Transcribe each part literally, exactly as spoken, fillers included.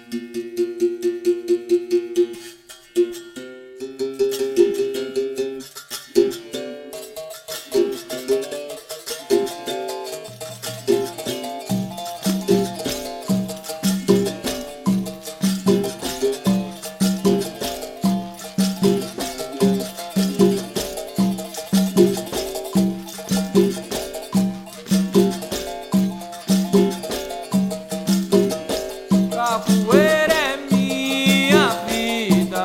Capoeira é minha vida,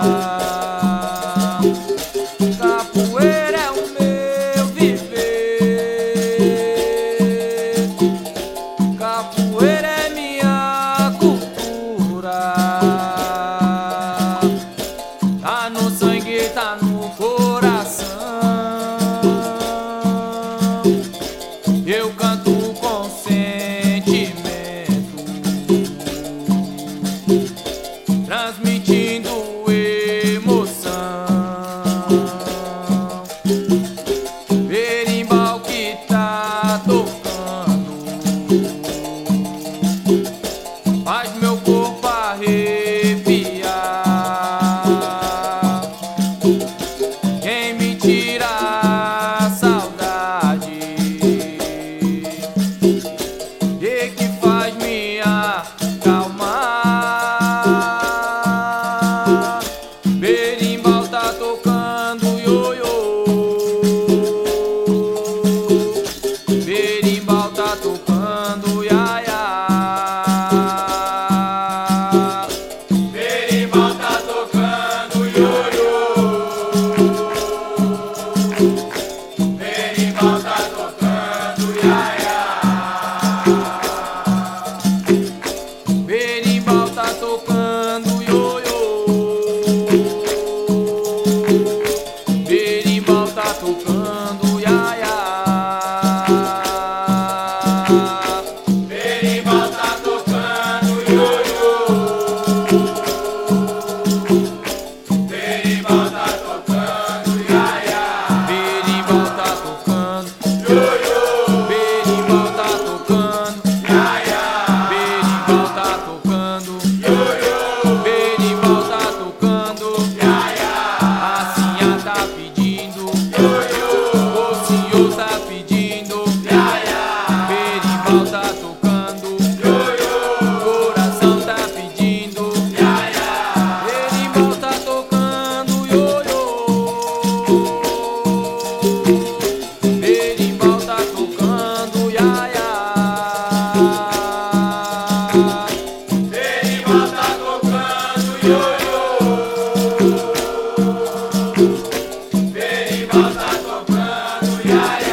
capoeira é o meu viver, capoeira é minha cultura, tá no sangue, tá no coração. Eu canto com sentimento, transmitindo emoção. Berimbau que tá tocando faz meu corpo arrepiar. Quem me tira a saudade e que faz me acalmar. Berimbau tá tocando ioiô, berimbau tá tocando iaiá, berimbau tá tocando ioiô, berimbau tá tocando iaiá, berimbau tá tocando ioiô, berimbau tá tocando iaiá, berimbau tá tocando ioiô, berimbau tá tocando iaiá, berimbau tá tocando ioiô, berimbau tá tocando iaiá, berimbau tá tocando ioiô, berimbau tá tocando iaiá. A Sinha tá pedindo ioiô, o senhor tá pedindo iaiá, berimbau tá tocando ioiô, coração tá pedindo iaiá, berimbau tá tocando ioiô, berimbau tá tocando iaiá, berimbau tá tocando ioiô, berimbau tá tocando iaiá.